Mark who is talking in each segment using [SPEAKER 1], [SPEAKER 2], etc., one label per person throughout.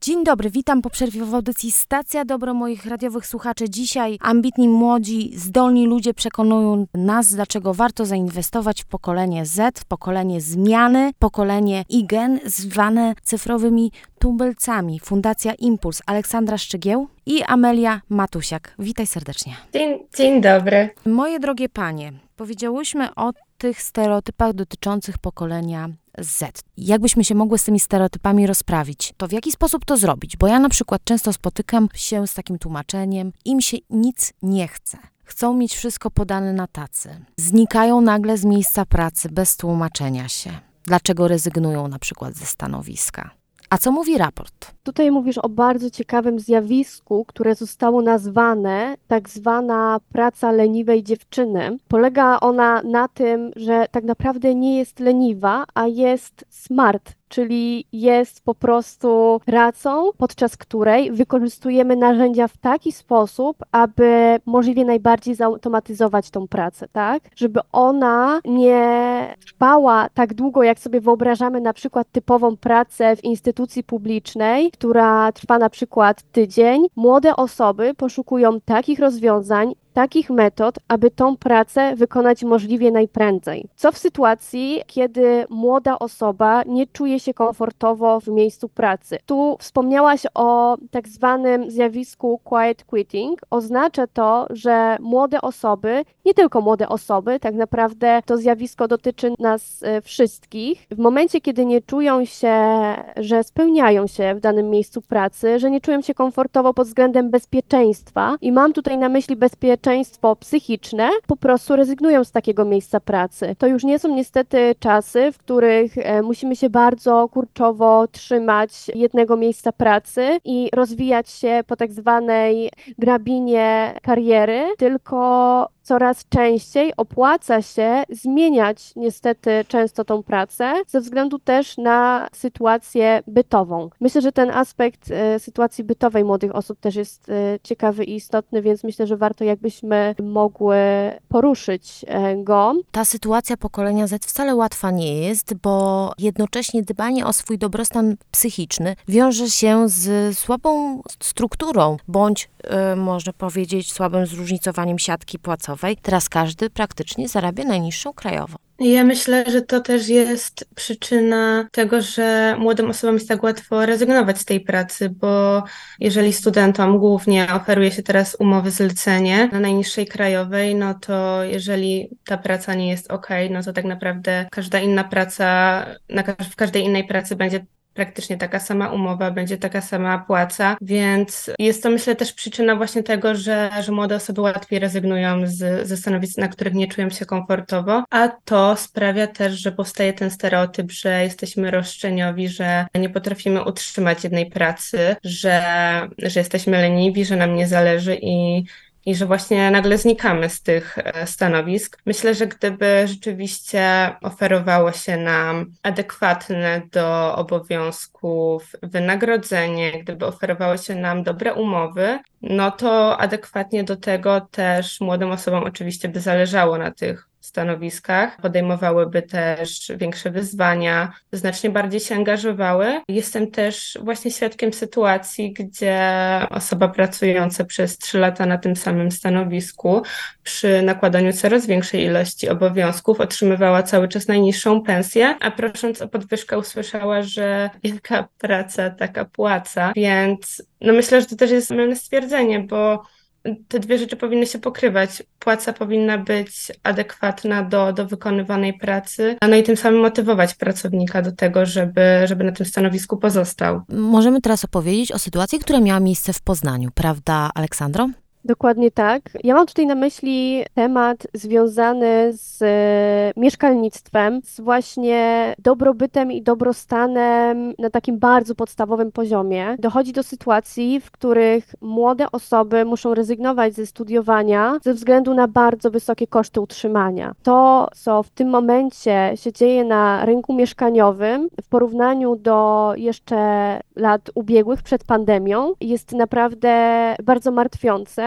[SPEAKER 1] Dzień dobry, witam po przerwie w audycji Stacja Dobro moich radiowych słuchaczy. Dzisiaj ambitni, młodzi, zdolni ludzie przekonują nas, dlaczego warto zainwestować w pokolenie Z, w pokolenie zmiany, pokolenie Igen, zwane cyfrowymi tubylcami. Fundacja Impuls, Aleksandra Szczygieł i Amelia Matusiak. Witaj serdecznie.
[SPEAKER 2] Dzień dobry.
[SPEAKER 1] Moje drogie panie, powiedziałyśmy o tych stereotypach dotyczących pokolenia Z. Jakbyśmy się mogły z tymi stereotypami rozprawić, to w jaki sposób to zrobić? Bo ja na przykład często spotykam się z takim tłumaczeniem, im się nic nie chce. Chcą mieć wszystko podane na tacy. Znikają nagle z miejsca pracy bez tłumaczenia się. Dlaczego rezygnują na przykład ze stanowiska? A co mówi raport?
[SPEAKER 3] Tutaj mówisz o bardzo ciekawym zjawisku, które zostało nazwane tak zwana praca leniwej dziewczyny. Polega ona na tym, że tak naprawdę nie jest leniwa, a jest smart, czyli jest po prostu pracą, podczas której wykorzystujemy narzędzia w taki sposób, aby możliwie najbardziej zautomatyzować tą pracę, tak? Żeby ona nie trwała tak długo, jak sobie wyobrażamy na przykład typową pracę w instytucji publicznej, która trwa na przykład tydzień. Młode osoby poszukują takich rozwiązań, takich metod, aby tą pracę wykonać możliwie najprędzej. Co w sytuacji, kiedy młoda osoba nie czuje się komfortowo w miejscu pracy? Tu wspomniałaś o tak zwanym zjawisku quiet quitting. Oznacza to, że młode osoby, nie tylko młode osoby, tak naprawdę to zjawisko dotyczy nas wszystkich. W momencie, kiedy nie czują się, że spełniają się w danym miejscu pracy, że nie czują się komfortowo pod względem bezpieczeństwa i mam tutaj na myśli bezpieczeństwo psychiczne, po prostu rezygnują z takiego miejsca pracy. To już nie są niestety czasy, w których musimy się bardzo kurczowo trzymać jednego miejsca pracy i rozwijać się po tak zwanej drabinie kariery, tylko coraz częściej opłaca się zmieniać niestety często tą pracę ze względu też na sytuację bytową. Myślę, że ten aspekt sytuacji bytowej młodych osób też jest ciekawy i istotny, więc myślę, że warto jakbyśmy mogły poruszyć go.
[SPEAKER 1] Ta sytuacja pokolenia Z wcale łatwa nie jest, bo jednocześnie dbanie o swój dobrostan psychiczny wiąże się z słabą strukturą, bądź można powiedzieć słabym zróżnicowaniem siatki płacowej. Teraz każdy praktycznie zarabia najniższą krajową.
[SPEAKER 2] Ja myślę, że to też jest przyczyna tego, że młodym osobom jest tak łatwo rezygnować z tej pracy, bo jeżeli studentom głównie oferuje się teraz umowy zlecenie na najniższej krajowej, no to jeżeli ta praca nie jest no to tak naprawdę każda inna praca, w każdej innej pracy będzie praktycznie taka sama umowa, będzie taka sama płaca, więc jest to myślę też przyczyna właśnie tego, że młode osoby łatwiej rezygnują ze stanowisk, na których nie czują się komfortowo, a to sprawia też, że powstaje ten stereotyp, że jesteśmy roszczeniowi, że nie potrafimy utrzymać jednej pracy, że jesteśmy leniwi, że nam nie zależy i że właśnie nagle znikamy z tych stanowisk. Myślę, że gdyby rzeczywiście oferowało się nam adekwatne do obowiązków wynagrodzenie, gdyby oferowało się nam dobre umowy, no to adekwatnie do tego też młodym osobom oczywiście by zależało na tych stanowiskach, podejmowałyby też większe wyzwania, znacznie bardziej się angażowały. Jestem też właśnie świadkiem sytuacji, gdzie osoba pracująca przez 3 lata na tym samym stanowisku przy nakładaniu coraz większej ilości obowiązków otrzymywała cały czas najniższą pensję, a prosząc o podwyżkę usłyszała, że wielka praca, taka płaca, więc myślę, że to też jest mylne stwierdzenie, bo te dwie rzeczy powinny się pokrywać. Płaca powinna być adekwatna do wykonywanej pracy, no i tym samym motywować pracownika do tego, żeby na tym stanowisku pozostał.
[SPEAKER 1] Możemy teraz opowiedzieć o sytuacji, która miała miejsce w Poznaniu, prawda, Aleksandro?
[SPEAKER 3] Dokładnie tak. Ja mam tutaj na myśli temat związany z mieszkalnictwem, z właśnie dobrobytem i dobrostanem na takim bardzo podstawowym poziomie. Dochodzi do sytuacji, w których młode osoby muszą rezygnować ze studiowania ze względu na bardzo wysokie koszty utrzymania. To, co w tym momencie się dzieje na rynku mieszkaniowym w porównaniu do jeszcze lat ubiegłych przed pandemią, jest naprawdę bardzo martwiące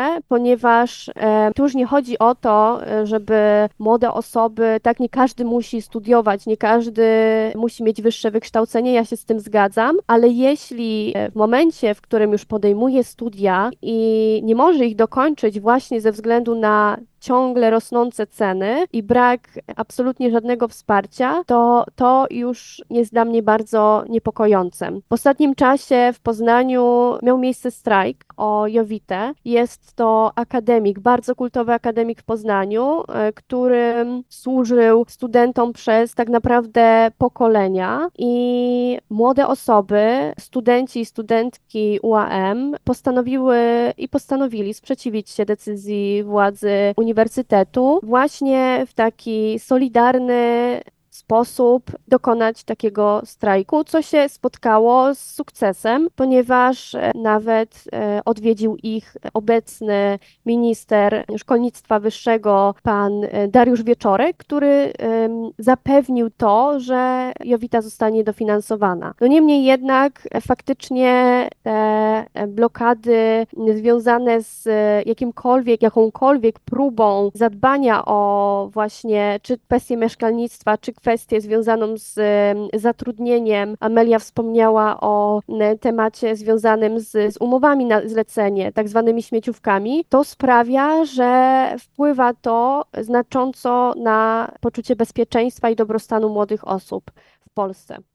[SPEAKER 3] ponieważ tu już nie chodzi o to, żeby młode osoby, tak, nie każdy musi studiować, nie każdy musi mieć wyższe wykształcenie, ja się z tym zgadzam, ale jeśli w momencie, w którym już podejmuje studia i nie może ich dokończyć właśnie ze względu na ciągle rosnące ceny i brak absolutnie żadnego wsparcia, to już jest dla mnie bardzo niepokojące. W ostatnim czasie w Poznaniu miał miejsce strajk o Jowitę. Jest to akademik, bardzo kultowy akademik w Poznaniu, który służył studentom przez tak naprawdę pokolenia i młode osoby, studenci i studentki UAM postanowili sprzeciwić się decyzji władzy uniwersytetu właśnie w taki solidarny sposób dokonać takiego strajku, co się spotkało z sukcesem, ponieważ nawet odwiedził ich obecny minister szkolnictwa wyższego, pan Dariusz Wieczorek, który zapewnił to, że Jowita zostanie dofinansowana. No niemniej jednak faktycznie te blokady związane z jakąkolwiek próbą zadbania o właśnie czy kwestię mieszkalnictwa, czy kwestię związaną z zatrudnieniem. Amelia wspomniała o temacie związanym z umowami na zlecenie, tak zwanymi śmieciówkami. To sprawia, że wpływa to znacząco na poczucie bezpieczeństwa i dobrostanu młodych osób w Polsce.